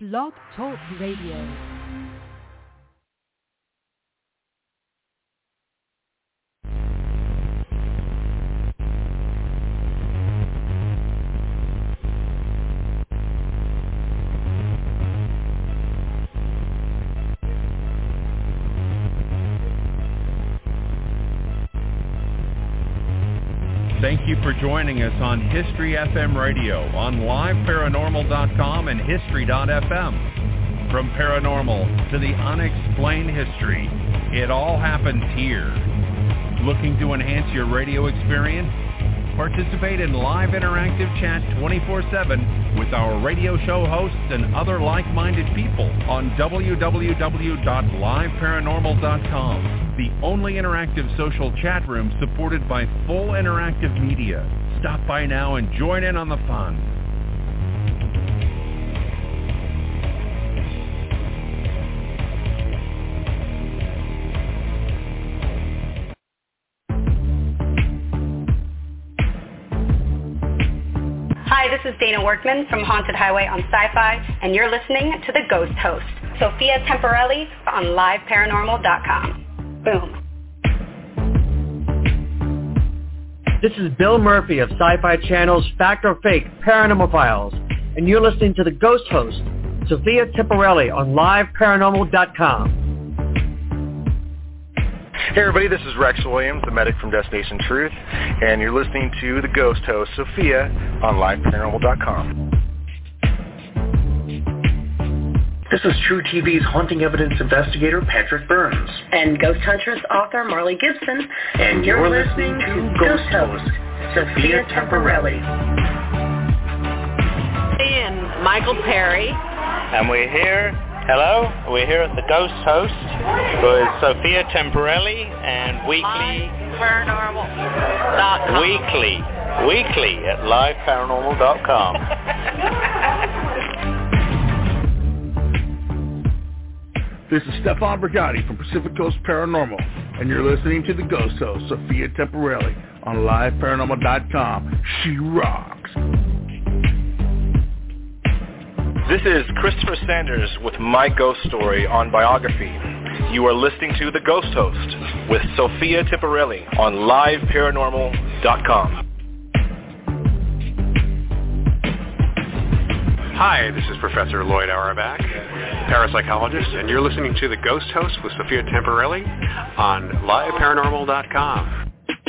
Blog Talk Radio. Thank you for joining us on History FM Radio on liveparanormal.com and history.fm. From paranormal to the unexplained history, it all happens here. Looking to enhance your radio experience? Participate in live interactive chat 24/7 with our radio show hosts and other like-minded people on www.liveparanormal.com, the only interactive social chat room supported by full interactive media. Stop by now and join in on the fun. Hi, this is Dana Workman from Haunted Highway on Sci-Fi, and you're listening to The Ghost Host, Sophia Temporelli on liveparanormal.com. Boom. This is Bill Murphy of Sci-Fi Channel's Fact or Fake Paranormal Files, and you're listening to The Ghost Host, Sophia Temporelli on liveparanormal.com. Hey everybody, this is Rex Williams, the medic from Destination Truth, and you're listening to The Ghost Host, Sophia, on liveparanormal.com. This is True TV's haunting evidence investigator, Patrick Burns. And Ghost Huntress author, Marley Gibson. And you're listening to Ghost Host, Sophia Temporelli. And Michael Perry. And we're here at The Ghost Host with Sophia Temporelli and weekly Paranormal.com. Weekly at liveparanormal.com. This is Stefan Brigatti from Pacific Coast Paranormal, and you're listening to The Ghost Host, Sophia Temporelli, on liveparanormal.com. She rocks. This is Christopher Sanders with My Ghost Story on Biography. You are listening to The Ghost Host with Sophia Temporelli on liveparanormal.com. Hi, this is Professor Lloyd Auerbach, parapsychologist, and you're listening to The Ghost Host with Sophia Temporelli on liveparanormal.com.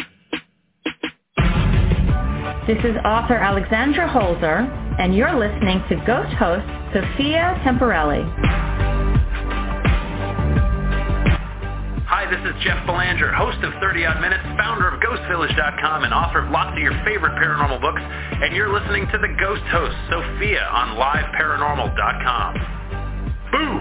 This is author Alexandra Holzer, and you're listening to Ghost Host Sophia Temporelli. Hi, this is Jeff Belanger, host of 30 Odd Minutes, founder of GhostVillage.com, and author of lots of your favorite paranormal books, and you're listening to The Ghost Host, Sophia, on liveparanormal.com. Boo!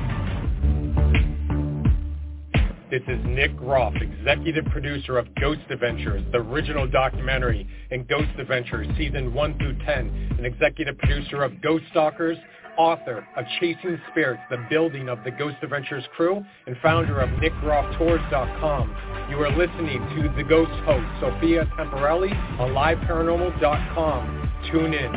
This is Nick Groff, executive producer of Ghost Adventures, the original documentary, and Ghost Adventures Season 1 through 10, and executive producer of Ghost Stalkers, author of Chasing Spirits, the building of the Ghost Adventures crew, and founder of NickGroffTours.com. You are listening to The Ghost Host, Sophia Temporelli, on liveparanormal.com. Tune in.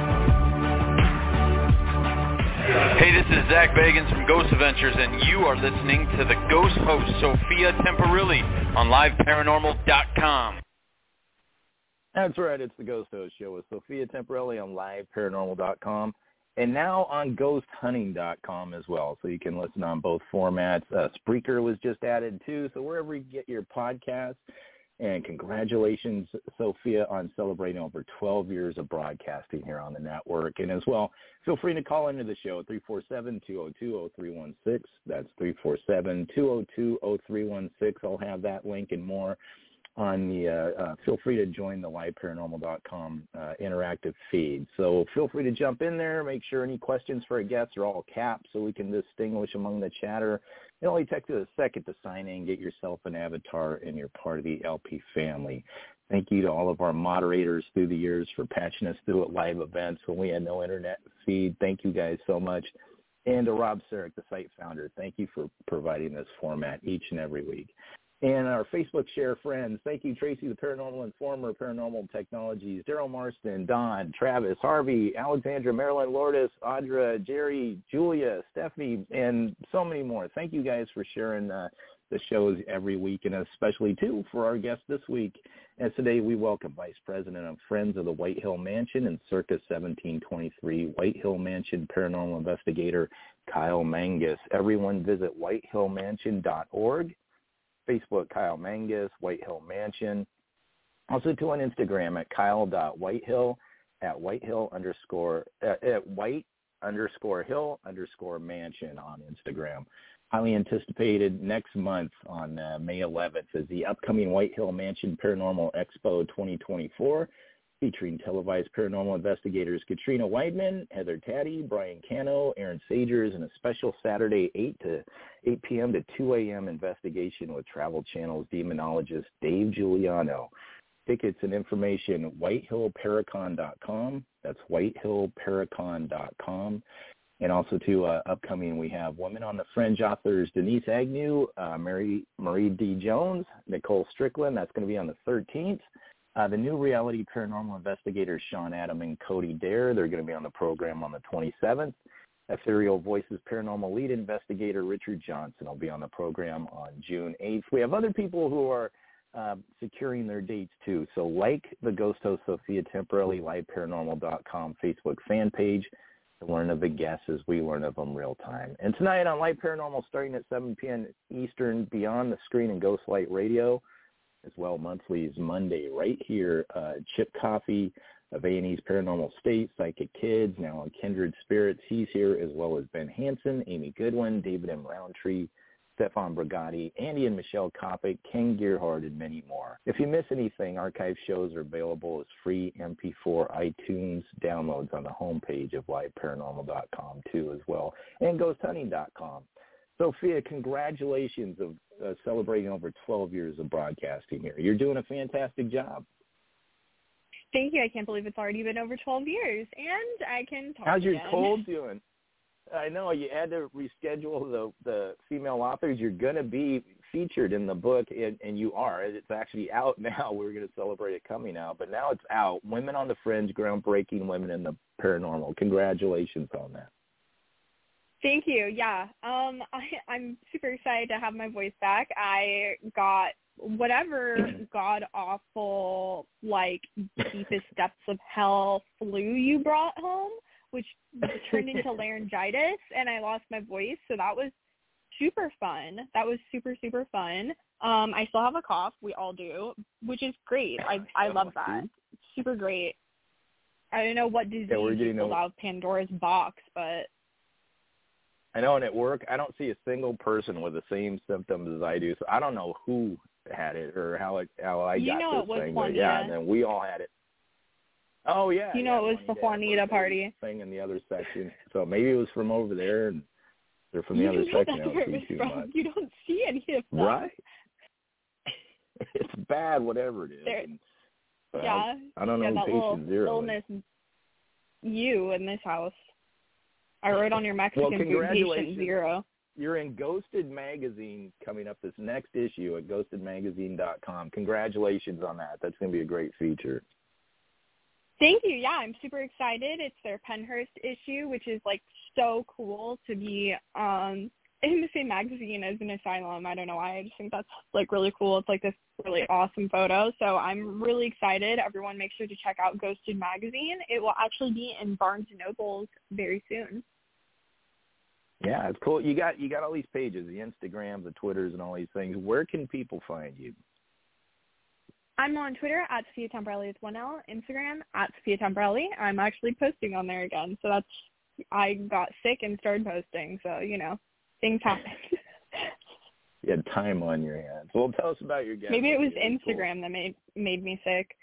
Hey, this is Zach Bagans from Ghost Adventures, and you are listening to The Ghost Host, Sophia Temporelli, on liveparanormal.com. That's right, it's The Ghost Host Show with Sophia Temporelli on liveparanormal.com, and now on ghosthunting.com as well, so you can listen on both formats. Spreaker was just added too, so wherever you get your podcasts. And congratulations, Sophia, on celebrating over 12 years of broadcasting here on the network. And as well, feel free to call into the show at 347-202-0316. That's 347-202-0316. I'll have that link and more on the feel free to join the liveparanormal.com interactive feed. So feel free to jump in there. Make sure any questions for a guest are all caps so we can distinguish among the chatter. It only takes a second to sign in, get yourself an avatar, and you're part of the LP family. Thank you to all of our moderators through the years for patching us through at live events when we had no internet feed. Thank you guys so much. And to Rob Sarek, the site founder, thank you for providing this format each and every week. And our Facebook share friends, thank you, Tracy, the Paranormal Informer, Paranormal Technologies, Daryl Marston, Don, Travis, Harvey, Alexandra, Marilyn, Lourdes, Audra, Jerry, Julia, Stephanie, and so many more. Thank you guys for sharing the shows every week, and especially, too, for our guest this week. As today we welcome Vice President of Friends of the White Hill Mansion and Circa 1723 White Hill Mansion Paranormal Investigator Kyle Mangus. Everyone visit whitehillmansion.org. Facebook, Kyle Mangus, White Hill Mansion. Also to on Instagram at kyle.whitehill, at white_hill_mansion on Instagram. Highly anticipated next month on May 11th is the upcoming White Hill Mansion Paranormal Expo 2024, featuring televised paranormal investigators Katrina Weidman, Heather Taddy, Brian Cano, Aaron Sagers, and a special Saturday 8 p.m. to 2 a.m. investigation with Travel Channel's demonologist Dave Giuliano. Tickets and information, whitehillparacon.com. That's whitehillparacon.com. And also to upcoming, we have Women on the Fringe authors Denise Agnew, Marie D. Jones, Nicole Strickland. That's going to be on the 13th. The new reality paranormal investigators Sean Adam and Cody Dare, they're going to be on the program on the 27th. Ethereal Voices paranormal lead investigator Richard Johnson will be on the program on June 8th. We have other people who are securing their dates too. So like the Ghost Host Sophia Temporelli, liveparanormal.com Facebook fan page to learn of the guests as we learn of them real time. And tonight on Live Paranormal, starting at 7 p.m. Eastern, Beyond the Screen and Ghostlight Radio, as well, monthly is Monday right here. Chip Coffey of A&E's Paranormal State, Psychic Kids, now on Kindred Spirits. He's here, as well as Ben Hansen, Amy Goodwin, David M. Roundtree, Stefan Brigatti, Andy and Michelle Kopic, Ken Gearhart, and many more. If you miss anything, archive shows are available as free MP4 iTunes downloads on the homepage of liveparanormal.com too as well, and ghosthunting.com. Sophia, congratulations of celebrating over 12 years of broadcasting here. You're doing a fantastic job. Thank you. I can't believe it's already been over 12 years, and I can talk How's your again. cold doing? I know you had to reschedule the female authors. You're going to be featured in the book, and you are. It's actually out now. We're going to celebrate it coming out, but now it's out. Women on the Fringe, Groundbreaking Women in the Paranormal. Congratulations on that. Thank you. Yeah. I'm super excited to have my voice back. I got whatever god-awful, like, deepest depths of hell flu you brought home, which turned into laryngitis, and I lost my voice, so that was super fun. That was super, super fun. I still have a cough. We all do, which is great. I love that. It's super great. I don't know what disease pulled out of Pandora's box, but... I know, and at work, I don't see a single person with the same symptoms as I do, so I don't know who had it or how I got this thing. But yeah, and then we all had it. Oh, yeah. It was the Juanita party. Thing in the other section. So maybe it was from over there, and they're from the other section. I don't see too much. You don't see any of them. Right? It's bad, whatever it is. Yeah. I don't know who patient zero illness you in this house. I wrote on your Mexican food patient zero. You're in Ghosted Magazine coming up this next issue at ghostedmagazine.com. Congratulations on that. That's going to be a great feature. Thank you. Yeah, I'm super excited. It's their Pennhurst issue, which is, like, so cool to be in the same magazine as an asylum. I don't know why. I just think that's, like, really cool. It's, like, this really awesome photo. So I'm really excited. Everyone make sure to check out Ghosted Magazine. It will actually be in Barnes & Nobles very soon. Yeah, it's cool. You got all these pages, the Instagrams, the Twitters, and all these things. Where can people find you? I'm on Twitter at Sophia Temporelli with 1L, Instagram at Sophia Temporelli. I'm actually posting on there again. So I got sick and started posting. So, things happen. You had time on your hands. Well, tell us about your guest. Maybe it was Instagram that made me sick.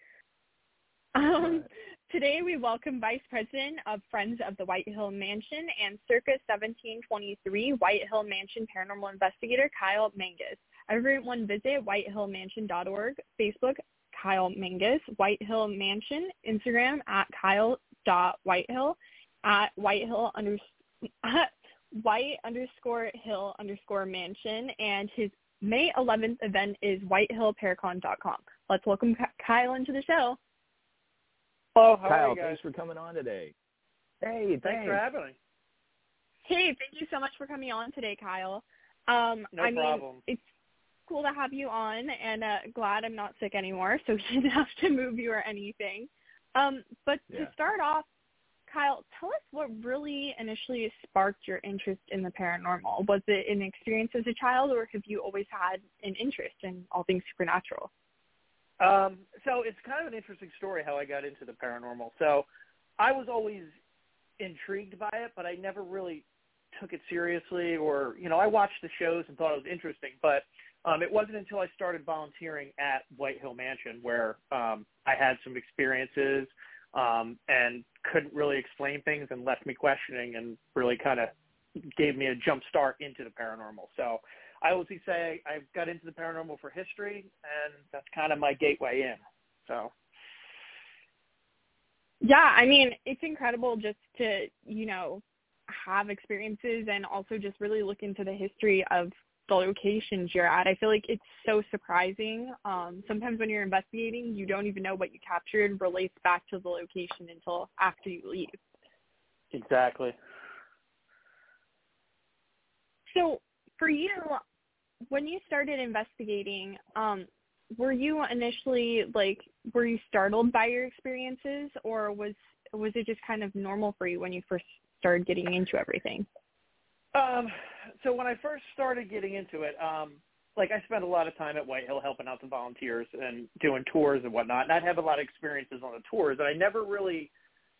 Today we welcome Vice President of Friends of the White Hill Mansion and Circa 1723 White Hill Mansion Paranormal Investigator Kyle Mangus. Everyone visit whitehillmansion.org, Facebook, Kyle Mangus, White Hill Mansion, Instagram at kyle.whitehill, at white_hill_mansion, and his May 11th event is whitehillparacon.com. Let's welcome Kyle into the show. Oh, how Kyle, are you guys? Thanks for coming on today. Hey, thanks for having me. Hey, thank you so much for coming on today, Kyle. No problem. It's cool to have you on, and glad I'm not sick anymore, so we didn't have to move you or anything. But to start off, Kyle, tell us what really initially sparked your interest in the paranormal. Was it an experience as a child, or have you always had an interest in all things supernatural? So it's kind of an interesting story how I got into the paranormal. So I was always intrigued by it, but I never really took it seriously, or, I watched the shows and thought it was interesting, but it wasn't until I started volunteering at White Hill Mansion where I had some experiences and couldn't really explain things and left me questioning and really kind of gave me a jump start into the paranormal. So I would say I got into the paranormal for history, and that's kind of my gateway in. So. Yeah, I mean, it's incredible just to, have experiences and also just really look into the history of the locations you're at. I feel like it's so surprising. Sometimes when you're investigating, you don't even know what you captured relates back to the location until after you leave. Exactly. So for you, when you started investigating, were you initially were you startled by your experiences, or was it just kind of normal for you when you first started getting into everything? So when I first started getting into it, I spent a lot of time at White Hill helping out the volunteers and doing tours and whatnot, and I'd have a lot of experiences on the tours, and I was never really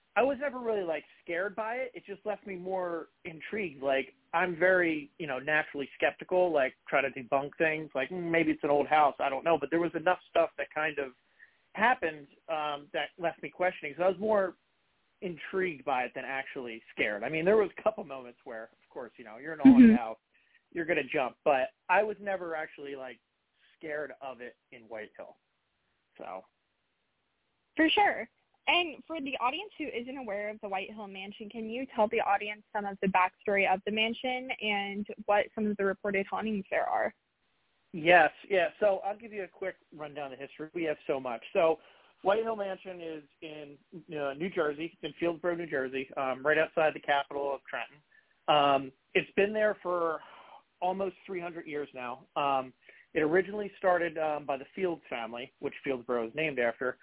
scared by it. It just left me more intrigued. I'm very, naturally skeptical, try to debunk things, maybe it's an old house, I don't know, but there was enough stuff that kind of happened that left me questioning. So I was more intrigued by it than actually scared. I mean, there was a couple moments where, of course, you're in a haunted house, you're going to jump, but I was never actually scared of it in White Hill. So. For sure. And for the audience who isn't aware of the White Hill Mansion, can you tell the audience some of the backstory of the mansion and what some of the reported hauntings there are? Yes, yeah. So I'll give you a quick rundown of history. We have so much. So White Hill Mansion is in New Jersey. It's in Fieldsboro, New Jersey, right outside the capital of Trenton. It's been there for almost 300 years now. It originally started by the Fields family, which Fieldsboro is named after.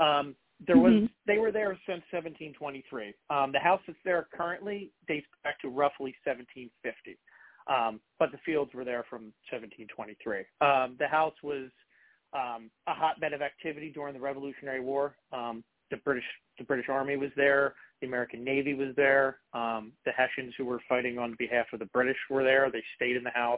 They were there since 1723. The house that's there currently dates back to roughly 1750. But the Fields were there from 1723. The house was a hotbed of activity during the Revolutionary War. The British Army was there. The American Navy was there. The Hessians who were fighting on behalf of the British were there. They stayed in the house.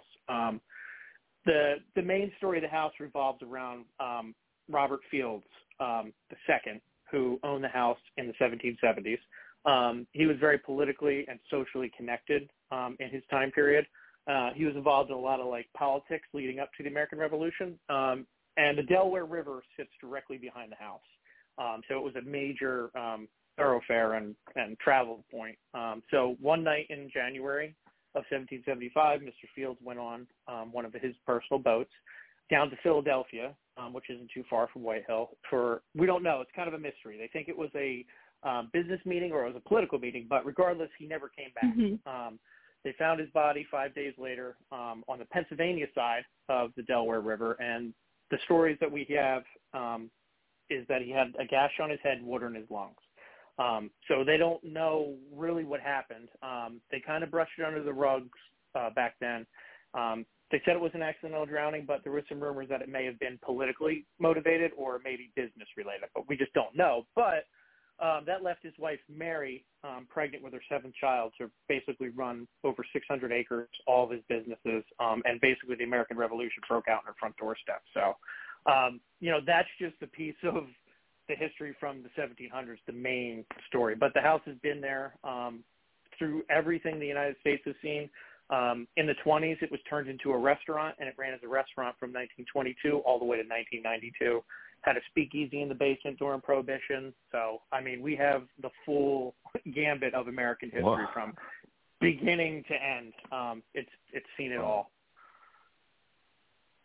The main story of the house revolves around Robert Fields II, who owned the house in the 1770s. He was very politically and socially connected in his time period. He was involved in a lot of politics leading up to the American Revolution. And the Delaware River sits directly behind the house. So it was a major thoroughfare and travel point. So one night in January of 1775, Mr. Fields went on one of his personal boats down to Philadelphia, which isn't too far from White Hill. We don't know. It's kind of a mystery. They think it was a business meeting or it was a political meeting, but regardless, he never came back. They found his body 5 days later on the Pennsylvania side of the Delaware River, and the stories that we have is that he had a gash on his head, water in his lungs. So they don't know really what happened. They kind of brushed it under the rugs back then. They said it was an accidental drowning, but there were some rumors that it may have been politically motivated or maybe business related, but we just don't know. But that left his wife, Mary, pregnant with her seventh child, to basically run over 600 acres, all of his businesses, and basically the American Revolution broke out on her front doorstep. So, that's just a piece of the history from the 1700s, the main story. But the house has been there through everything the United States has seen. In the 20s, it was turned into a restaurant, and it ran as a restaurant from 1922 all the way to 1992. Had a speakeasy in the basement during Prohibition. So, I mean, we have the full gambit of American history from beginning to end. It's seen it all.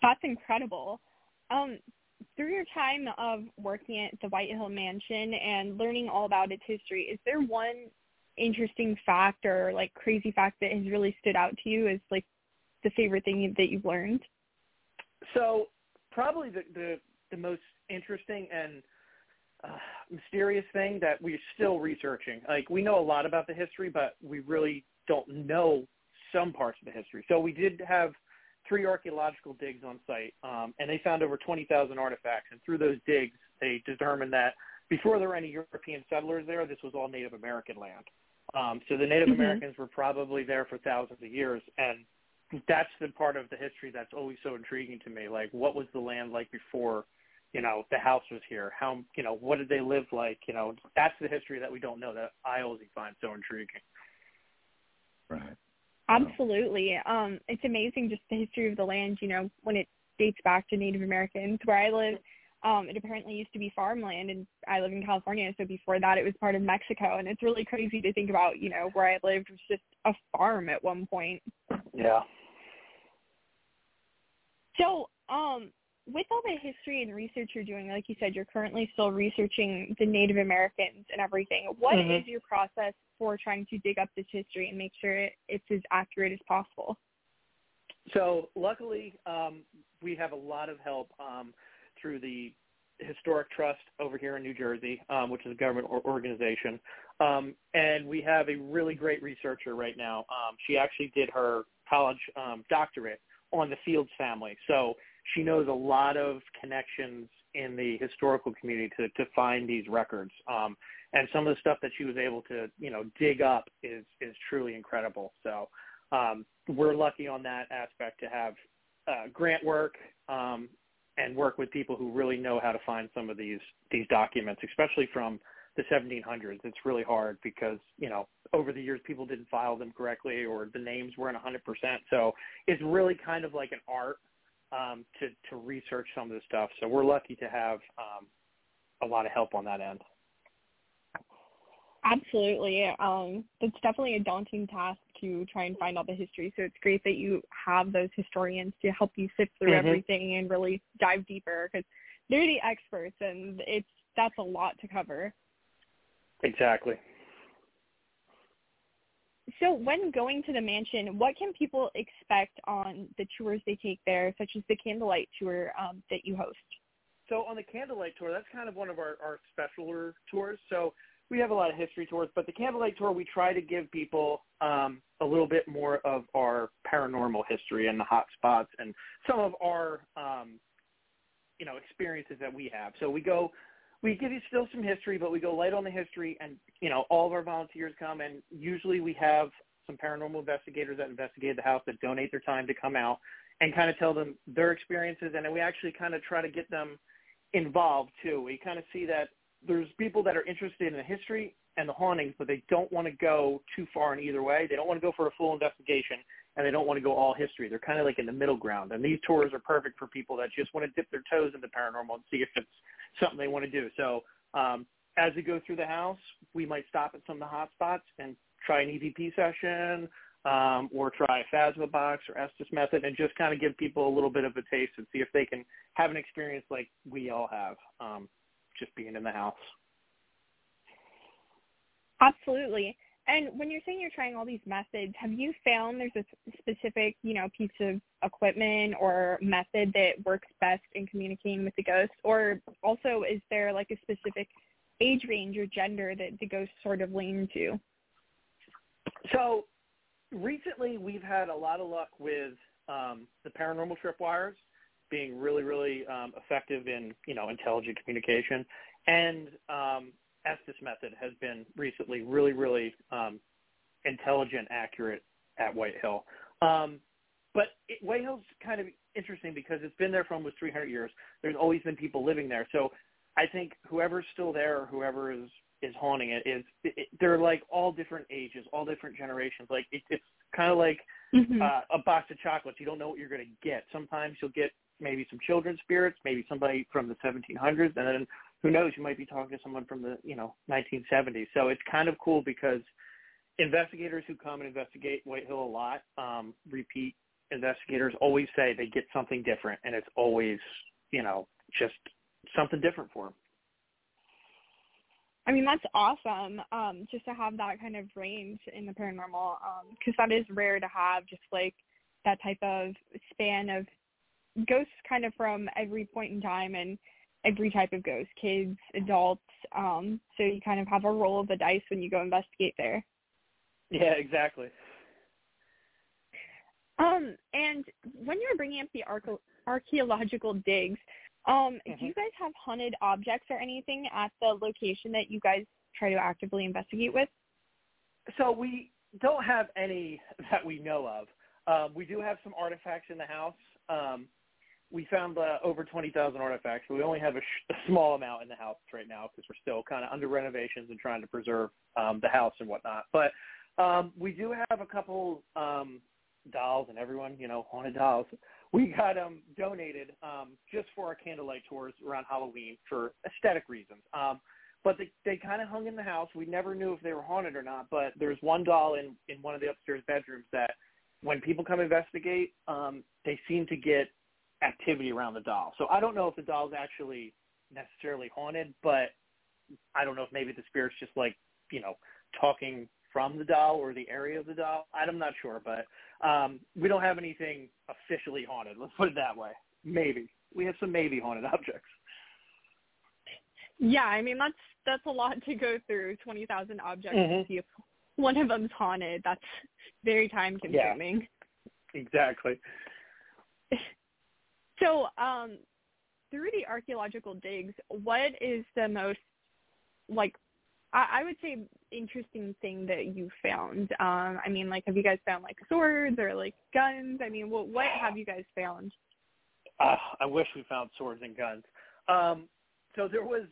That's incredible. Through your time of working at the White Hill Mansion and learning all about its history, is there one interesting fact or like crazy fact that has really stood out to you as like the favorite thing that you've learned? So probably the most interesting and mysterious thing that we're still researching. Like, we know a lot about the history, but we really don't know some parts of the history. So we did have 3 archaeological digs on site, and they found over 20,000 artifacts. And through those digs, they determined that before there were any European settlers there, this was all Native American land. So the Native Americans were probably there for thousands of years, and that's the part of the history that's always so intriguing to me. Like, what was the land like before, the house was here? How, what did they live like? That's the history that we don't know that I always find so intriguing. Right. Absolutely. It's amazing just the history of the land, when it dates back to Native Americans. Where I live, it apparently used to be farmland, and I live in California, so before that it was part of Mexico. And it's really crazy to think about, where I lived was just a farm at one point. Yeah. So, with all the history and research you're doing, like you said, you're currently still researching the Native Americans and everything. What is your process for trying to dig up this history and make sure it's as accurate as possible? So luckily, we have a lot of help through the Historic Trust over here in New Jersey, which is a government organization. And we have a really great researcher right now. She actually did her college doctorate on the Fields family. So she knows a lot of connections in the historical community to find these records. And some of the stuff that she was able to, dig up is truly incredible. So we're lucky on that aspect to have grant work and work with people who really know how to find some of these documents, especially from the 1700s. It's really hard because, over the years people didn't file them correctly or the names weren't 100%. So it's really kind of like an art to research some of this stuff. So we're lucky to have a lot of help on that end. Absolutely. It's definitely a daunting task to try and find all the history. So it's great that you have those historians to help you sift through everything and really dive deeper, because they're the experts, and that's a lot to cover. Exactly. So when going to the mansion, what can people expect on the tours they take there, such as the candlelight tour that you host? So on the candlelight tour, that's kind of one of our specialer tours. So we have a lot of history tours, but the candlelight tour, we try to give people a little bit more of our paranormal history and the hot spots and some of our, experiences that we have. So we give you still some history, but we go light on the history, and, all of our volunteers come, and usually we have some paranormal investigators that investigate the house that donate their time to come out and kind of tell them their experiences, and then we actually kind of try to get them involved too. We kind of see that there's people that are interested in the history and the hauntings, but they don't want to go too far in either way. They don't want to go for a full investigation, and they don't want to go all history. They're kind of like in the middle ground, and these tours are perfect for people that just want to dip their toes into paranormal and see if it's something they want to do. So as we go through the house, we might stop at some of the hot spots and try an EVP session or try a Phasma box or Estes method, and just kind of give people a little bit of a taste and see if they can have an experience like we all have, just being in the house. Absolutely. And when you're saying you're trying all these methods, have you found there's a specific, piece of equipment or method that works best in communicating with the ghosts? Or also, is there like a specific age range or gender that the ghosts sort of lean to? So recently we've had a lot of luck with the paranormal tripwires being really, really effective in, intelligent communication. And Estes method has been recently really, really intelligent, accurate at White Hill. But White Hill's kind of interesting because it's been there for almost 300 years. There's always been people living there. So I think whoever's still there or whoever is haunting it they're like all different ages, all different generations. Like it's kind of like a box of chocolates. You don't know what you're going to get. Sometimes you'll get maybe some children's spirits, maybe somebody from the 1700s, and then who knows, you might be talking to someone from the 1970s. So it's kind of cool because investigators who come and investigate White Hill a lot repeat investigators always say they get something different, and it's always, just something different for them. I mean, that's awesome, just to have that kind of range in the paranormal, because that is rare to have, just like that type of span of ghosts kind of from every point in time and every type of ghost, kids, adults, so you kind of have a roll of the dice when you go investigate there. Yeah, exactly. And when you're bringing up the archaeological digs, do you guys have haunted objects or anything at the location that you guys try to actively investigate with? So we don't have any that we know of. We do have some artifacts in the house. We found over 20,000 artifacts. We only have a small amount in the house right now because we're still kind of under renovations and trying to preserve the house and whatnot. But we do have a couple dolls, and everyone, haunted dolls. We got donated just for our candlelight tours around Halloween for aesthetic reasons. But they kind of hung in the house. We never knew if they were haunted or not, but there's one doll in one of the upstairs bedrooms that when people come investigate, they seem to get activity around the doll. So I don't know if the doll's actually necessarily haunted, but I don't know if maybe the spirit's just like, talking from the doll or the area of the doll. I'm not sure, but we don't have anything officially haunted. Let's put it that way. Maybe. We have some maybe haunted objects. Yeah, I mean, that's a lot to go through, 20,000 objects to see if one of them's haunted. That's very time-consuming. Yeah, exactly. So through the archaeological digs, what is the most, I would say, interesting thing that you found? I mean, have you guys found, swords or, guns? I mean, what have you guys found? I wish we found swords and guns. So there was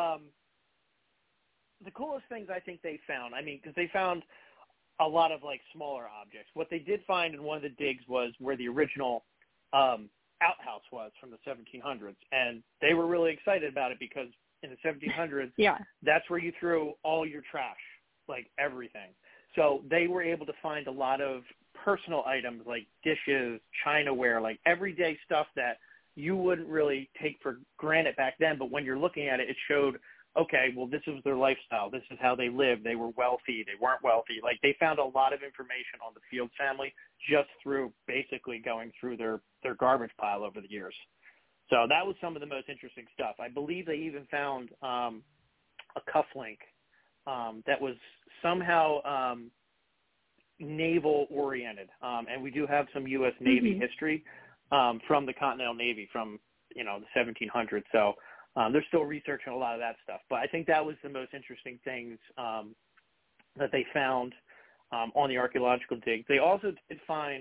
the coolest things I think they found. I mean, because they found a lot of, smaller objects. What they did find in one of the digs was where the original outhouse was from the 1700s. And they were really excited about it because in the 1700s, that's where you threw all your trash, everything. So they were able to find a lot of personal items like dishes, chinaware, everyday stuff that you wouldn't really take for granted back then. But when you're looking at it, it showed, okay, well, this was their lifestyle. This is how they lived. They were wealthy. They weren't wealthy. They found a lot of information on the Field family just through basically going through their garbage pile over the years. So that was some of the most interesting stuff. I believe they even found a cufflink that was somehow naval-oriented. And we do have some U.S. Navy history from the Continental Navy from, the 1700s. So they're still researching a lot of that stuff. But I think that was the most interesting things that they found on the archaeological dig. They also did find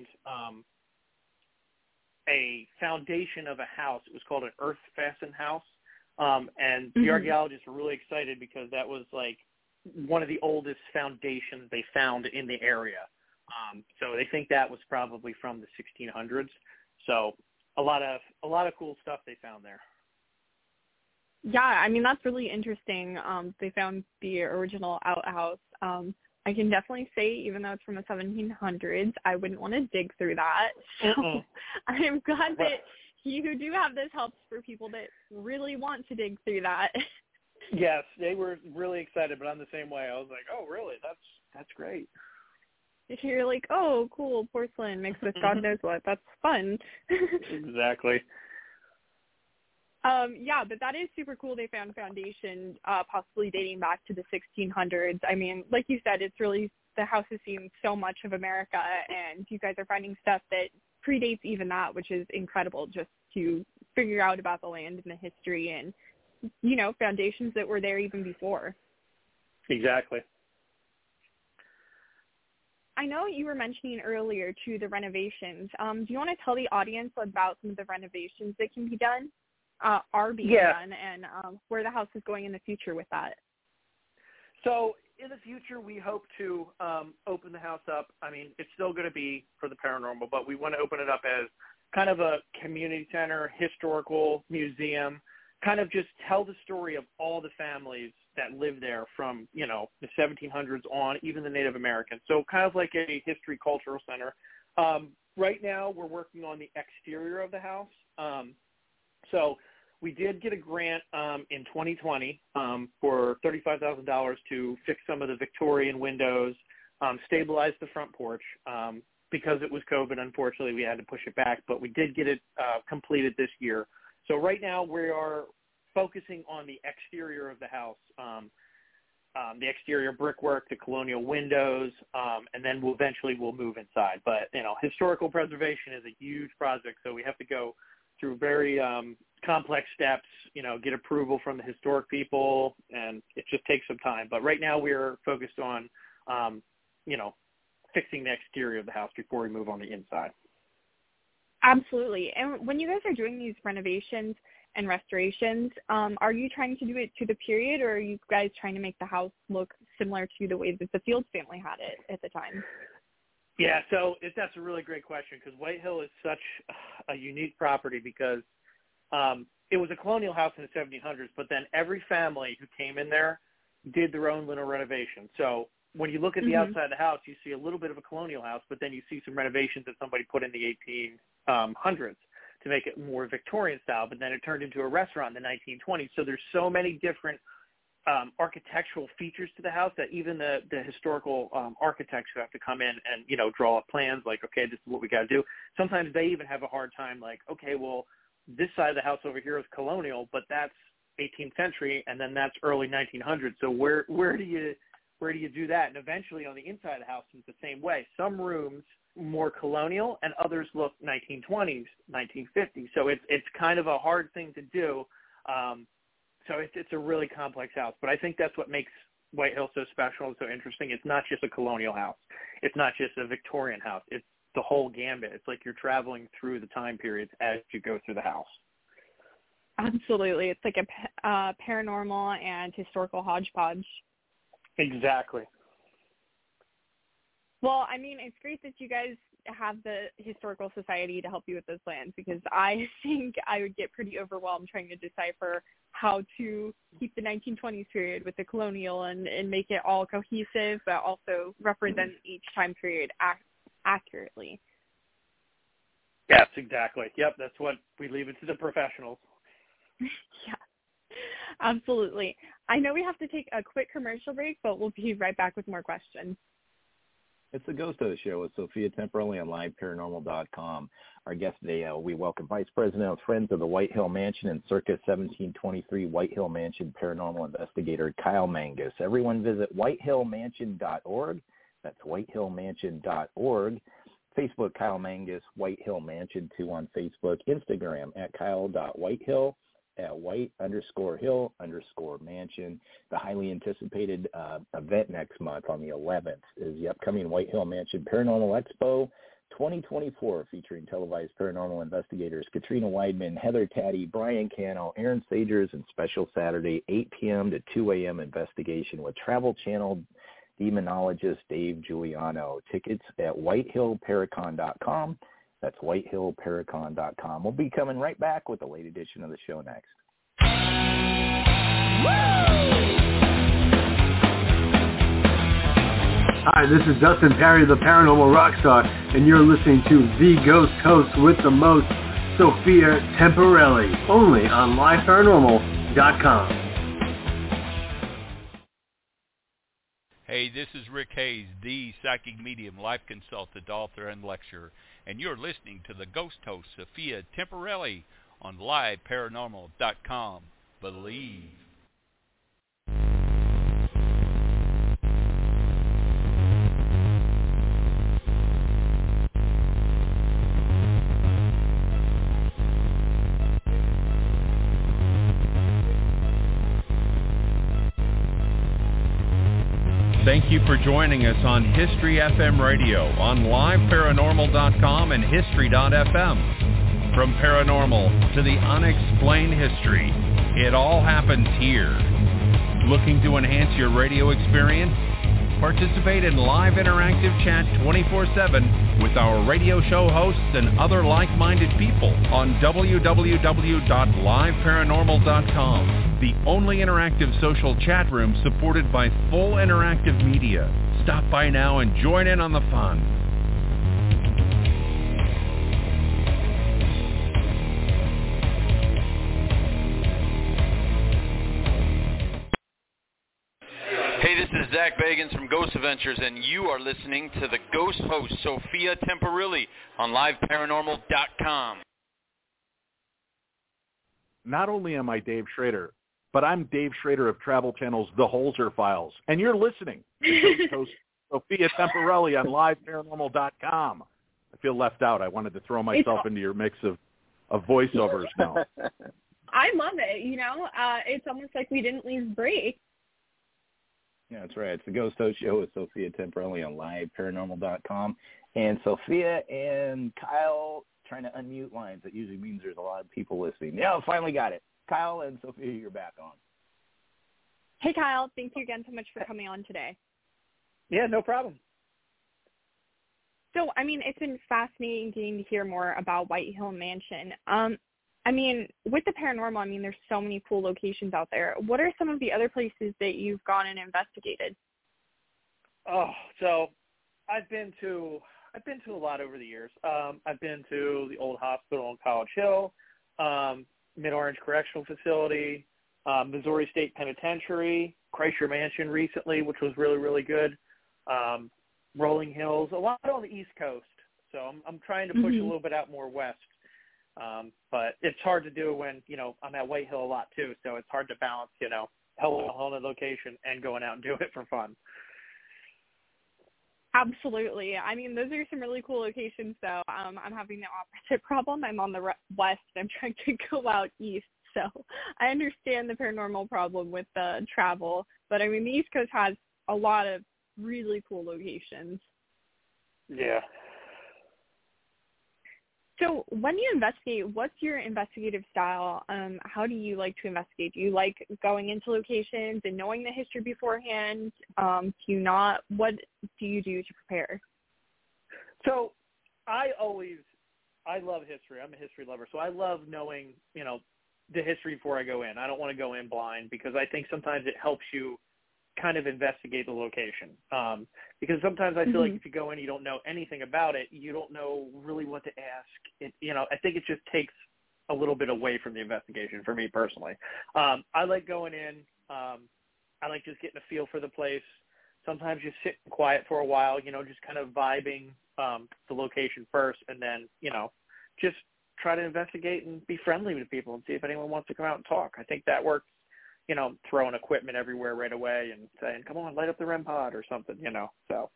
a foundation of a house. It was called an earth-fastened house. And the archaeologists were really excited because that was one of the oldest foundations they found in the area. So they think that was probably from the 1600s. So a lot of cool stuff they found there. Yeah, I mean, that's really interesting. They found the original outhouse. I can definitely say, even though it's from the 1700s, I wouldn't want to dig through that. So I'm glad that you do have this helps for people that really want to dig through that. Yes, they were really excited, but I'm the same way. I was like, oh, really? That's great. If you're like, oh, cool, porcelain mixed with God knows what. That's fun. Exactly. Yeah, but that is super cool. They found foundation possibly dating back to the 1600s. I mean, like you said, it's really, the house has seen so much of America, and you guys are finding stuff that predates even that, which is incredible just to figure out about the land and the history and, foundations that were there even before. Exactly. I know you were mentioning earlier, too, the renovations. Do you want to tell the audience about some of the renovations that can be done? Are being done, and where the house is going in the future with that. So in the future, we hope to open the house up. I mean, it's still going to be for the paranormal, but we want to open it up as kind of a community center, historical museum, kind of just tell the story of all the families that lived there from, the 1700s on, even the Native Americans. So kind of like a history cultural center. Right now we're working on the exterior of the house. So we did get a grant in 2020 for $35,000 to fix some of the Victorian windows, stabilize the front porch. Because it was COVID, unfortunately, we had to push it back, but we did get it completed this year. So right now we are focusing on the exterior of the house, the exterior brickwork, the colonial windows, and then we'll move inside. But, historical preservation is a huge project, so we have to go through very complex steps, get approval from the historic people, and it just takes some time. But right now we're focused on, fixing the exterior of the house before we move on the inside. Absolutely. And when you guys are doing these renovations and restorations, are you trying to do it to the period, or are you guys trying to make the house look similar to the way that the Fields family had it at the time? Yeah, so that's a really great question, because White Hill is such a unique property because it was a colonial house in the 1700s, but then every family who came in there did their own little renovation. So when you look at the outside of the house, you see a little bit of a colonial house, but then you see some renovations that somebody put in the 1800s to make it more Victorian style, but then it turned into a restaurant in the 1920s. So there's so many different architectural features to the house that even the historical architects who have to come in and, draw up plans like, okay, this is what we got to do. Sometimes they even have a hard time like, okay, well, this side of the house over here is colonial, but that's 18th century, and then that's early 1900s. So where do you do that? And eventually on the inside of the house, it's the same way. Some rooms more colonial and others look 1920s, 1950s. So it's kind of a hard thing to do. So it's a really complex house. But I think that's what makes White Hill so special and so interesting. It's not just a colonial house. It's not just a Victorian house. It's the whole gambit. It's like you're traveling through the time periods as you go through the house. Absolutely. It's like a paranormal and historical hodgepodge. Exactly. Well, I mean, it's great that you guys have the Historical Society to help you with those plans, because I think I would get pretty overwhelmed trying to decipher how to keep the 1920s period with the colonial and make it all cohesive, but also represent each time period accurately. Yes, exactly. Yep, that's what we leave it to the professionals. Yeah. Absolutely. I know we have to take a quick commercial break, but we'll be right back with more questions. It's the Ghost Host Show with Sophia Temperelli on LiveParanormal.com. Our guest today, we welcome Vice President of Friends of the White Hill Mansion and circa 1723 White Hill Mansion paranormal investigator Kyle Mangus. Everyone visit whitehillmansion.org. That's whitehillmansion.org. Facebook, Kyle Mangus, White Hill Mansion 2 on Facebook. Instagram at Kyle.Whitehill. At White_Hill_Mansion. The highly anticipated event next month on the 11th is the upcoming White Hill Mansion Paranormal Expo 2024, featuring televised paranormal investigators Katrina Weidman, Heather Taddy, Brian Cano, Aaron Sagers, and special Saturday 8 p.m. to 2 a.m. investigation with Travel Channel demonologist Dave Giuliano. Tickets at whitehillparacon.com. That's whitehillparacon.com. We'll be coming right back with a late edition of the show next. Hi, this is Dustin Perry, the Paranormal Rockstar, and you're listening to The Ghost Host with the most, Sophia Temperelli, only on LiveParanormal.com. Hey, this is Rick Hayes, the psychic medium, life consultant, author, and lecturer, and you're listening to the Ghost Host, Sophia Temperelli, on LiveParanormal.com. Believe. Thank you for joining us on History FM Radio on LiveParanormal.com and History.fm. From paranormal to the unexplained history, it all happens here. Looking to enhance your radio experience? Participate in live interactive chat 24/7 with our radio show hosts and other like-minded people on www.liveparanormal.com, the only interactive social chat room supported by full interactive media. Stop by now and join in on the fun. Hey, this is Zach Bagans from Ghost Adventures, and you are listening to the Ghost host, Sophia Temperilli, on LiveParanormal.com. Not only am I Dave Schrader, but I'm Dave Schrader of Travel Channel's The Holzer Files, and you're listening to Ghost host Sophia Temperilli on LiveParanormal.com. I feel left out. I wanted to throw myself into your mix of voiceovers now. I love it. It's almost like we didn't leave break. Yeah, that's right. It's the Ghost Host Show with Sophia Temperilli on LiveParanormal.com. And Sophia and Kyle trying to unmute lines. That usually means there's a lot of people listening. Yeah, finally got it. Kyle and Sophia, you're back on. Hey, Kyle. Thank you again so much for coming on today. Yeah, no problem. So, it's been fascinating getting to hear more about White Hill Mansion. With the paranormal, there's so many cool locations out there. What are some of the other places that you've gone and investigated? Oh, so I've been to a lot over the years. I've been to the old hospital in College Hill, Mid-Orange Correctional Facility, Missouri State Penitentiary, Kreischer Mansion recently, which was really, really good. Rolling Hills, a lot on the East Coast. So I'm trying to push a little bit out more west. But it's hard to do when, I'm at White Hill a lot too, so it's hard to balance, a whole other location and going out and doing it for fun. Absolutely. Those are some really cool locations, though. I'm having the opposite problem. I'm on the west. I'm trying to go out east. So I understand the paranormal problem with the travel. But, the East Coast has a lot of really cool locations. Yeah. So when you investigate, what's your investigative style? How do you like to investigate? Do you like going into locations and knowing the history beforehand? Do you not? What do you do to prepare? So I love history. I'm a history lover. So I love knowing, the history before I go in. I don't want to go in blind because I think sometimes it helps you kind of investigate the location. Because sometimes I feel like if you go in, you don't know anything about it, you don't know really what to ask. I think it just takes a little bit away from the investigation for me personally. I like going in. I like just getting a feel for the place. Sometimes just sitting quiet for a while, just kind of vibing the location first, and then, just try to investigate and be friendly with people and see if anyone wants to come out and talk. I think that works. Throwing equipment everywhere right away and saying, come on, light up the REM pod or something, so.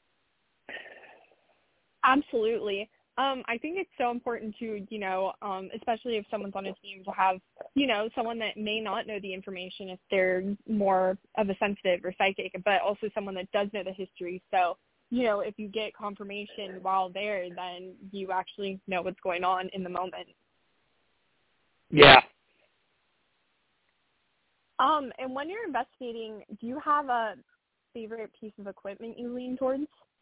Absolutely. I think it's so important to, especially if someone's on a team, to have, someone that may not know the information if they're more of a sensitive or psychic, but also someone that does know the history. So, if you get confirmation while there, then you actually know what's going on in the moment. Yeah. And when you're investigating, do you have a favorite piece of equipment you lean towards?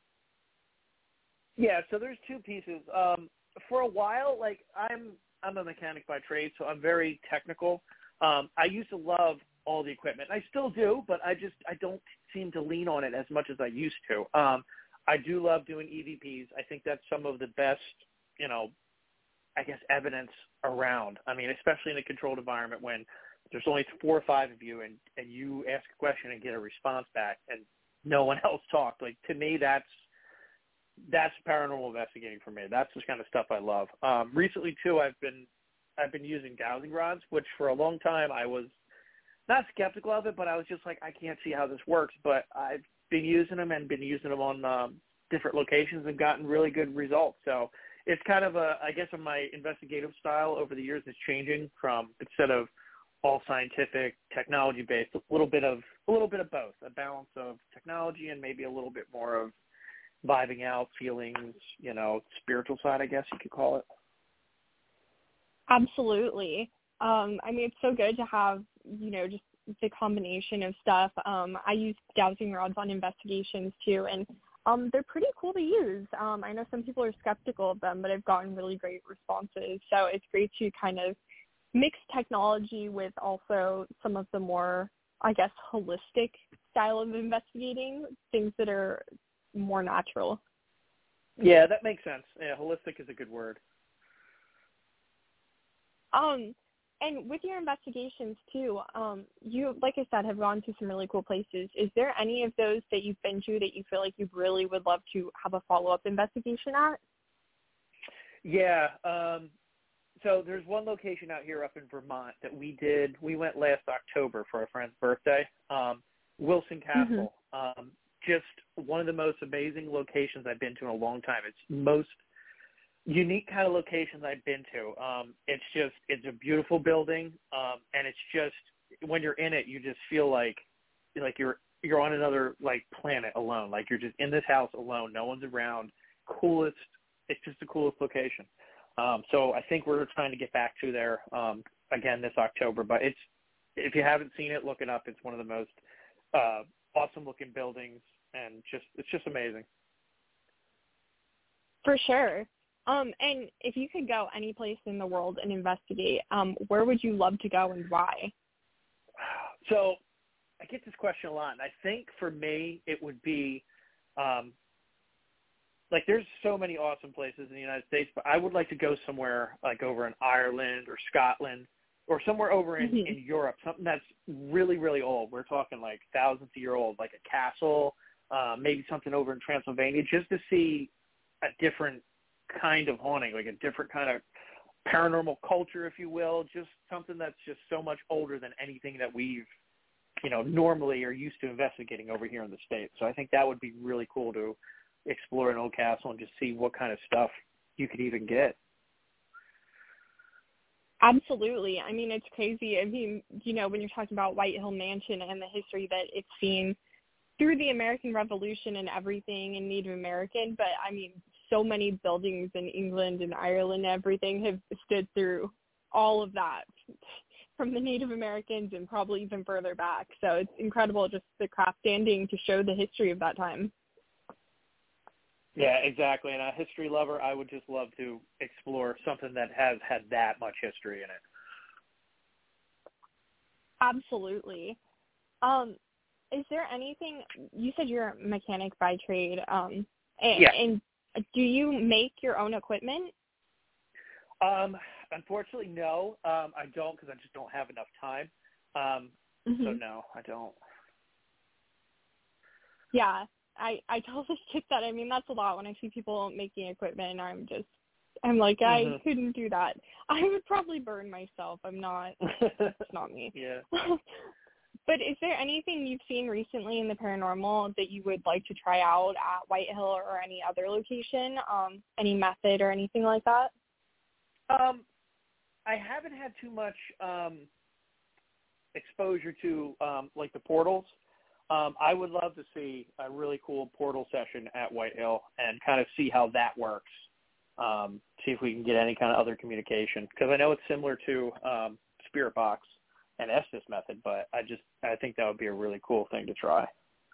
Yeah, so there's two pieces. For a while, I'm a mechanic by trade, so I'm very technical. I used to love all the equipment. I still do, but I don't seem to lean on it as much as I used to. I do love doing EVPs. I think that's some of the best, evidence around. Especially in a controlled environment when there's only 4 or 5 of you and you ask a question and get a response back and no one else talked. To me, that's paranormal investigating for me. That's the kind of stuff I love. Recently too, I've been using dowsing rods, which for a long time I was not skeptical of it, but I was just like, I can't see how this works. But I've been using them on different locations and gotten really good results. So it's kind of my investigative style over the years is changing from, instead of all scientific, technology-based, a little bit of both, a balance of technology and maybe a little bit more of vibing out, feelings, spiritual side, I guess you could call it. Absolutely. It's so good to have, just the combination of stuff. I use dowsing rods on investigations too, and they're pretty cool to use. I know some people are skeptical of them, but I've gotten really great responses. So it's great to kind of mix technology with also some of the more, I guess, holistic style of investigating, things that are more natural. Yeah, that makes sense. Yeah, holistic is a good word. And with your investigations too, you, like I said, have gone to some really cool places. Is there any of those that you've been to that you feel like you really would love to have a follow-up investigation at? Yeah. So there's one location out here up in Vermont that we did. We went last October for our friend's birthday. Wilson Castle. Mm-hmm. Just one of the most amazing locations I've been to in a long time. It's most unique kind of locations I've been to. It's a beautiful building, and it's just, when you're in it, you just feel like you're on another planet alone. Like you're just in this house alone. No one's around. Coolest. It's just the coolest location. So I think we're trying to get back to there again this October. But if you haven't seen it, look it up. It's one of the most awesome looking buildings, and it's just amazing. For sure. And if you could go any place in the world and investigate, where would you love to go and why? So I get this question a lot, and I think for me it would be there's so many awesome places in the United States, but I would like to go somewhere like over in Ireland or Scotland or somewhere over in Europe, something that's really, really old. We're talking like thousands of year old, like a castle, maybe something over in Transylvania, just to see a different kind of haunting, like a different kind of paranormal culture, if you will, just something that's just so much older than anything that we've, normally are used to investigating over here in the States. So I think that would be really cool to explore an old castle and just see what kind of stuff you could even get. Absolutely. I mean, it's crazy. I mean, when you're talking about White Hill Mansion and the history that it's seen through the American Revolution and everything and Native American, but I mean, so many buildings in England and Ireland and everything have stood through all of that from the Native Americans and probably even further back. So it's incredible just the craft standing to show the history of that time. Yeah, exactly. And a history lover, I would just love to explore something that has had that much history in it. Absolutely. Is there anything, you said you're a mechanic by trade, and do you make your own equipment? Unfortunately, no. I don't, because I just don't have enough time. So no, I don't. Yeah, I totally get that. I mean, that's a lot when I see people making equipment. I'm like, I couldn't do that. I would probably burn myself. It's not me. Yeah. But is there anything you've seen recently in the paranormal that you would like to try out at White Hill or any other location? Any method or anything like that? I haven't had too much exposure to the portals. I would love to see a really cool portal session at White Hill and kind of see how that works. See if we can get any kind of other communication, because I know it's similar to Spirit Box and Estes method, but I think that would be a really cool thing to try.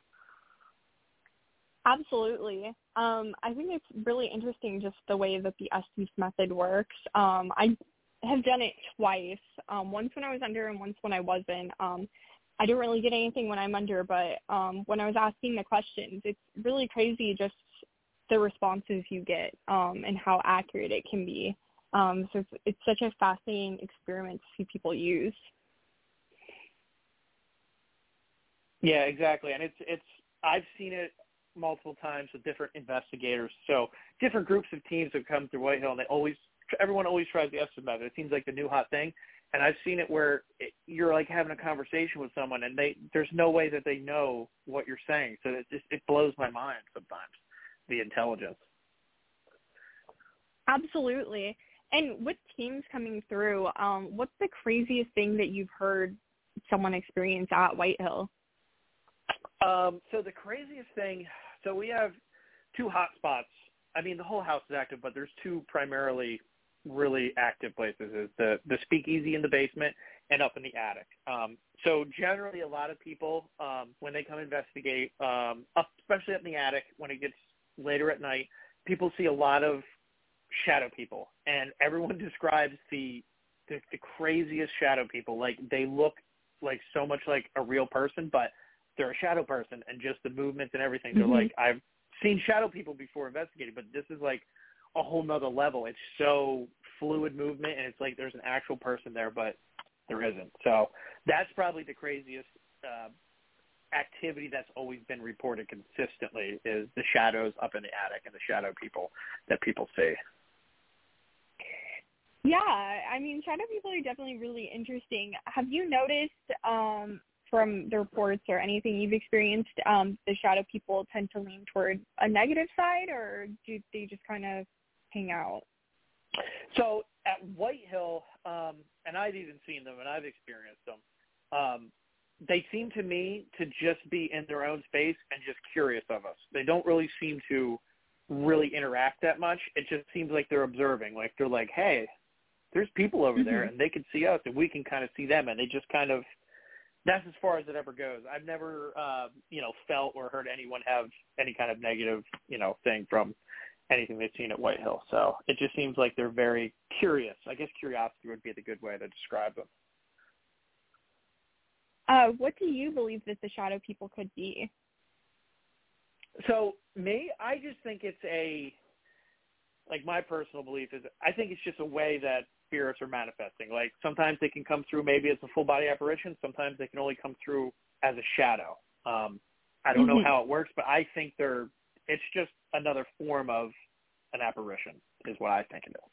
Absolutely. I think it's really interesting just the way that the Estes method works. I have done it twice, once when I was under and once when I wasn't. I don't really get anything when I'm under, but when I was asking the questions, it's really crazy just the responses you get and how accurate it can be. So it's such a fascinating experiment to see people use. Yeah, exactly. And I've seen it multiple times with different investigators. So different groups of teams have come through White Hill, and everyone always tries the Estes method. It seems like the new hot thing. And I've seen it where you're like having a conversation with someone, and there's no way that they know what you're saying. So it blows my mind sometimes, the intelligence. Absolutely. And with teams coming through, what's the craziest thing that you've heard someone experience at White Hill? So the craziest thing, so we have two hot spots. I mean, the whole house is active, but there's two primarily really active places is the speakeasy in the basement and up in the attic. So generally a lot of people, when they come investigate, especially up in the attic, when it gets later at night, people see a lot of shadow people, and everyone describes the craziest shadow people. Like, they look like so much like a real person, but they're a shadow person, and just the movements and everything. They're like, I've seen shadow people before investigating, but this is like a whole nother level. It's so fluid movement, and it's like there's an actual person there, but there isn't. So that's probably the craziest activity that's always been reported consistently, is the shadows up in the attic and the shadow people that people see. Yeah, I mean, shadow people are definitely really interesting. Have you noticed from the reports or anything you've experienced, the shadow people tend to lean toward a negative side, or do they just kind of hang out? So at White Hill, and I've even seen them and I've experienced them, they seem to me to just be in their own space and just curious of us. They don't really seem to really interact that much. It just seems like they're observing. Like, they're like, hey, there's people over there, and they can see us, and we can kind of see them, and they just kind of, that's as far as it ever goes. I've never, felt or heard anyone have any kind of negative, thing from anything they've seen at White Hill. So it just seems like they're very curious. I guess curiosity would be the good way to describe them. What do you believe that the shadow people could be? So I just think it's my personal belief is, I think it's just a way that spirits are manifesting. Like, sometimes they can come through maybe as a full body apparition. Sometimes they can only come through as a shadow. I don't know how it works, but I think it's just another form of an apparition is what I think it is.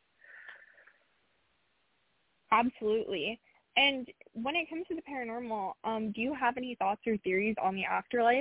Absolutely. And when it comes to the paranormal, do you have any thoughts or theories on the afterlife?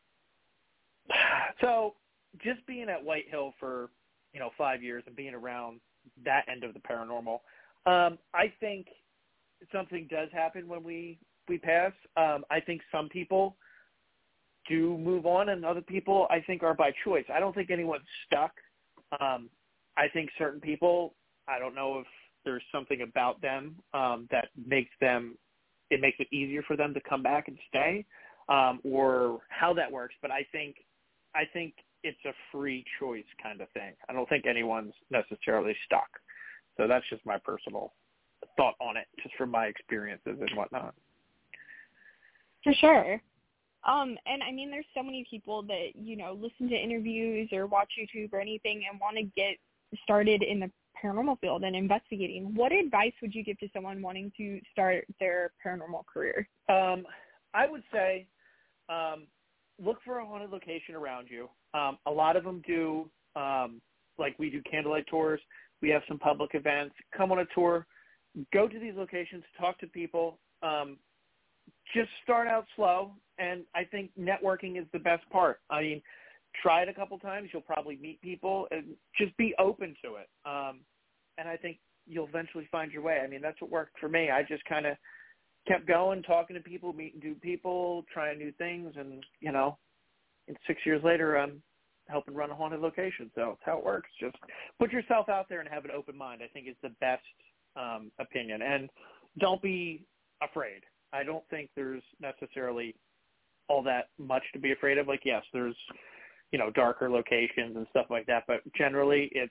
So just being at White Hill for 5 years and being around that end of the paranormal, I think something does happen when we pass. I think some people do move on, and other people, I think, are by choice. I don't think anyone's stuck. I think certain people, I don't know if there's something about them that makes it easier for them to come back and stay, or how that works. But I think it's a free choice kind of thing. I don't think anyone's necessarily stuck. So that's just my personal thought on it, just from my experiences and whatnot. For sure. And I mean, there's so many people that, listen to interviews or watch YouTube or anything and want to get started in the paranormal field and investigating. What advice would you give to someone wanting to start their paranormal career? I would say look for a haunted location around you. A lot of them do, like we do candlelight tours. We have some public events. Come on a tour. Go to these locations. Talk to people. Just start out slow, and I think networking is the best part. I mean, try it a couple times. You'll probably meet people, and just be open to it. And I think you'll eventually find your way. I mean, that's what worked for me. I just kind of kept going, talking to people, meeting new people, trying new things, and, and 6 years later, I'm helping run a haunted location. So that's how it works. Just put yourself out there and have an open mind, I think, is the best opinion. And don't be afraid. I don't think there's necessarily all that much to be afraid of. Like, yes, there's, darker locations and stuff like that, but generally it's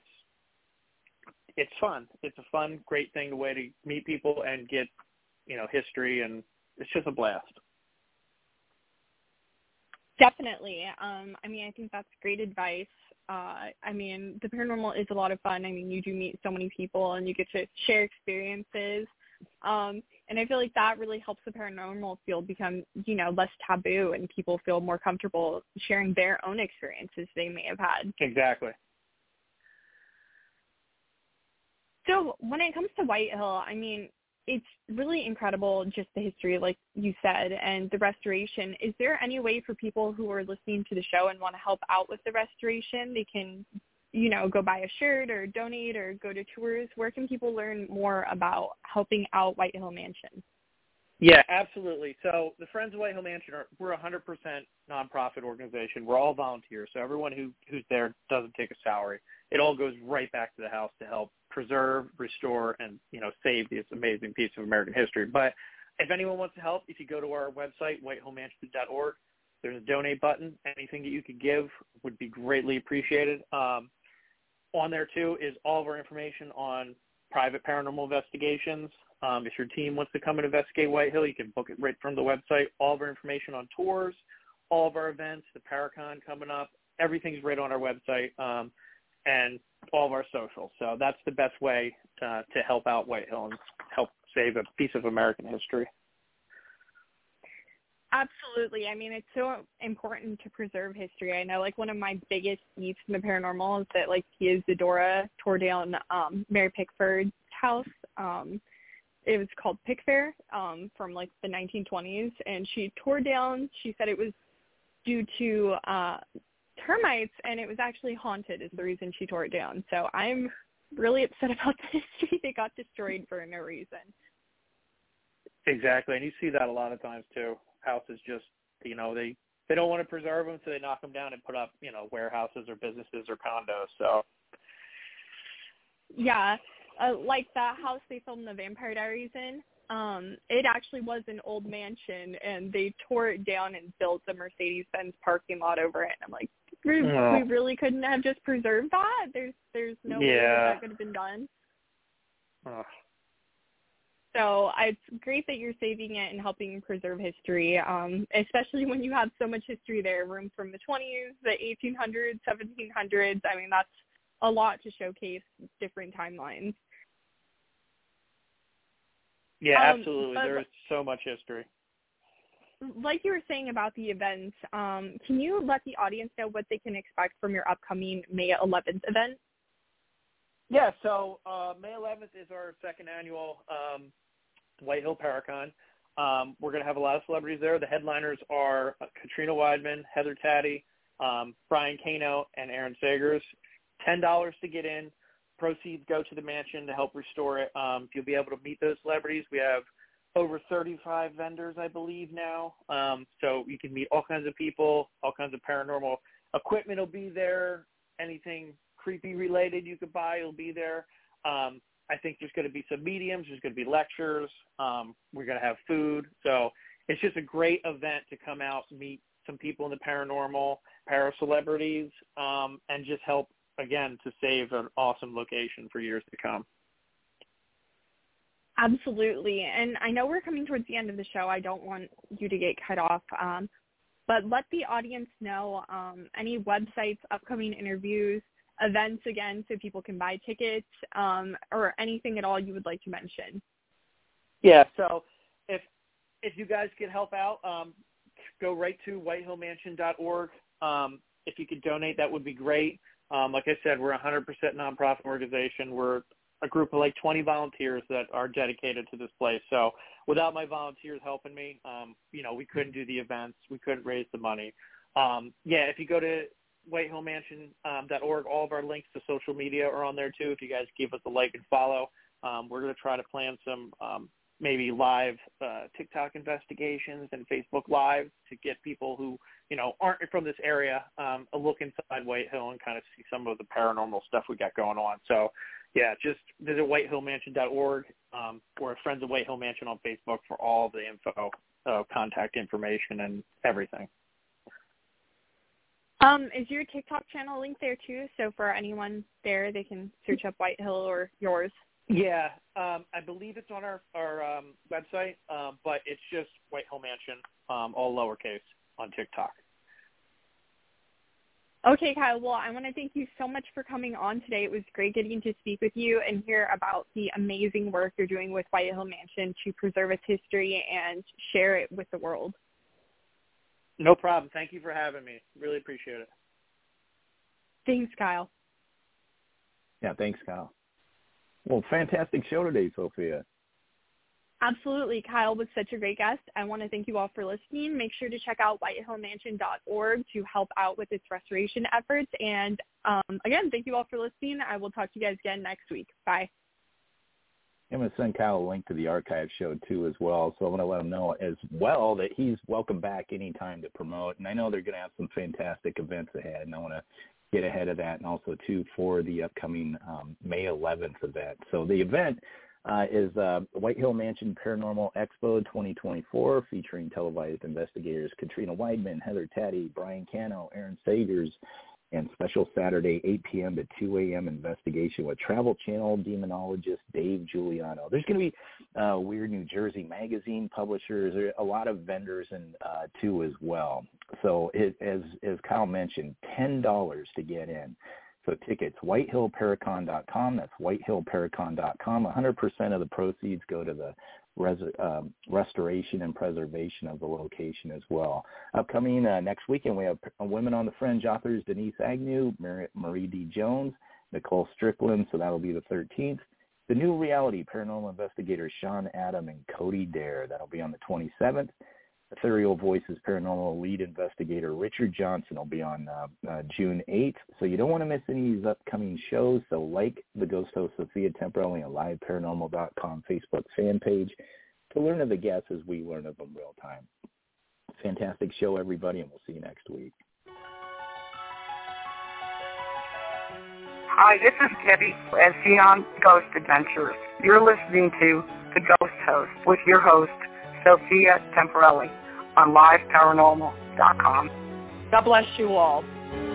fun. It's a fun, great thing, way to meet people and get, history, and it's just a blast. Definitely. I mean, I think that's great advice. I mean, the paranormal is a lot of fun. I mean, you do meet so many people and you get to share experiences. And I feel like that really helps the paranormal field become, less taboo, and people feel more comfortable sharing their own experiences they may have had. Exactly. So when it comes to White Hill, I mean, it's really incredible, just the history, like you said, and the restoration. Is there any way for people who are listening to the show and want to help out with the restoration? They can, go buy a shirt or donate or go to tours. Where can people learn more about helping out White Hill Mansion? Yeah, absolutely. So the Friends of White Hill Mansion, we're a 100% nonprofit organization. We're all volunteers, so everyone who's there doesn't take a salary. It all goes right back to the house to help preserve, restore, and save this amazing piece of American history. But if anyone wants to help, if you go to our website, whitehillmansion.org, there's a donate button. Anything that you could give would be greatly appreciated. On there, too, is all of our information on private paranormal investigations. If your team wants to come and investigate White Hill, you can book it right from the website. All of our information on tours, all of our events, the Paracon coming up, everything's right on our website, and all of our socials. So that's the best way to help out White Hill and help save a piece of American history. Absolutely. I mean, it's so important to preserve history. I know, one of my biggest beefs in the paranormal is that, Pia Zadora tore down Mary Pickford's house. It was called Pickfair from, the 1920s, and she tore down, she said it was due to termites, and it was actually haunted is the reason she tore it down. So I'm really upset about the history that got destroyed for no reason. Exactly, and you see that a lot of times, too. Houses just, they don't want to preserve them, so they knock them down and put up, warehouses or businesses or condos. So, yeah, like that house they filmed the Vampire Diaries in, it actually was an old mansion, and they tore it down and built a Mercedes-Benz parking lot over it. And I'm like, we really couldn't have just preserved that? There's no way that could have been done. So it's great that you're saving it and helping preserve history, especially when you have so much history there, room from the 20s, the 1800s, 1700s. I mean, that's a lot to showcase different timelines. Yeah, absolutely. There's so much history. Like you were saying about the events, can you let the audience know what they can expect from your upcoming May 11th event? Yeah, so May 11th is our second annual White Hill Paracon. We're going to have a lot of celebrities there. The headliners are Katrina Weidman, Heather Taddy, Brian Kano, and Aaron Sagers. $10 to get in. Proceeds go to the mansion to help restore it. You'll be able to meet those celebrities. We have over 35 vendors, I believe, now. So you can meet all kinds of people, all kinds of paranormal equipment will be there. Anything creepy related you could buy will be there. I think there's going to be some mediums. There's going to be lectures. We're going to have food. So it's just a great event to come out, meet some people in the paranormal, para-celebrities, and just help, again, to save an awesome location for years to come. Absolutely. And I know we're coming towards the end of the show. I don't want you to get cut off. But let the audience know any websites, upcoming interviews, events, again, so people can buy tickets, or anything at all you would like to mention. Yeah, so if you guys could help out, go right to whitehillmansion.org. If you could donate, that would be great. Like I said, we're a 100% nonprofit organization. We're a group of 20 volunteers that are dedicated to this place. So without my volunteers helping me, we couldn't do the events. We couldn't raise the money. If you go to whitehillmansion.org, all of our links to social media are on there too. If you guys give us a like and follow, we're going to try to plan some maybe live TikTok investigations and Facebook Live to get people who, aren't from this area a look inside White Hill and kind of see some of the paranormal stuff we got going on. So, yeah, just visit whitehillmansion.org or Friends of White Hill Mansion on Facebook for all the info, contact information, and everything. Is your TikTok channel linked there too? So for anyone there, they can search up White Hill or yours. Yeah, I believe it's on our website, but it's just White Hill Mansion, all lowercase on TikTok. Okay, Kyle. Well, I want to thank you so much for coming on today. It was great getting to speak with you and hear about the amazing work you're doing with White Hill Mansion to preserve its history and share it with the world. No problem. Thank you for having me. Really appreciate it. Thanks, Kyle. Yeah, thanks, Kyle. Well, fantastic show today, Sophia. Absolutely. Kyle was such a great guest. I want to thank you all for listening. Make sure to check out whitehillmansion.org to help out with its restoration efforts. And again, thank you all for listening. I will talk to you guys again next week. Bye. I'm going to send Kyle a link to the archive show, too, as well. So I'm going to let him know as well that he's welcome back anytime to promote. And I know they're going to have some fantastic events ahead, and I want to get ahead of that, and also, too, for the upcoming May 11th event. So the event is White Hill Mansion Paranormal Expo 2024, featuring televised investigators Katrina Weidman, Heather Taddy, Brian Cano, Aaron Sagers, and special Saturday 8 p.m. to 2 a.m. investigation with Travel Channel demonologist Dave Giuliano. There's going to be Weird New Jersey magazine publishers, a lot of vendors, and too as well. So as Kyle mentioned, $10 to get in. So tickets, whitehillparacon.com. That's whitehillparacon.com. 100% of the proceeds go to the restoration and preservation of the location as well. Upcoming next weekend, we have Women on the Fringe authors Denise Agnew, Marie D. Jones, Nicole Strickland, so that'll be the 13th. The New Reality paranormal investigators Sean Adam and Cody Dare, that'll be on the 27th. Ethereal Voices paranormal lead investigator Richard Johnson will be on June 8th. So you don't want to miss any of these upcoming shows. So like the Ghost Host Sophia Temporelli on liveparanormal.com Facebook fan page to learn of the guests as we learn of them real time. Fantastic show, everybody, and we'll see you next week. Hi, this is Debbie as Beyond Ghost Adventures. You're listening to The Ghost Host with your host, Sophia Temporelli, on liveparanormal.com. God bless you all.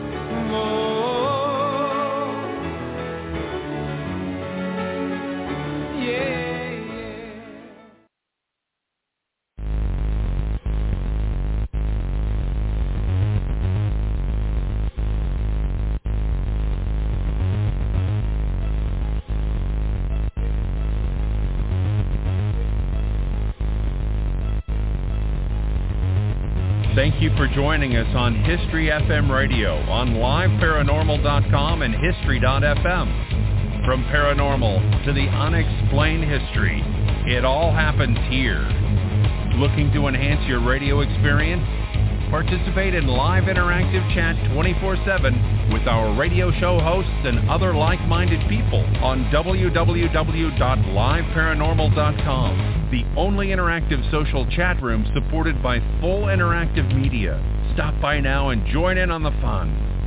Thank you for joining us on History FM Radio on liveparanormal.com and history.fm. From paranormal to the unexplained history, it all happens here. Looking to enhance your radio experience? Participate in live interactive chat 24/7 with our radio show hosts and other like-minded people on www.liveparanormal.com, the only interactive social chat room supported by full interactive media. Stop by now and join in on the fun.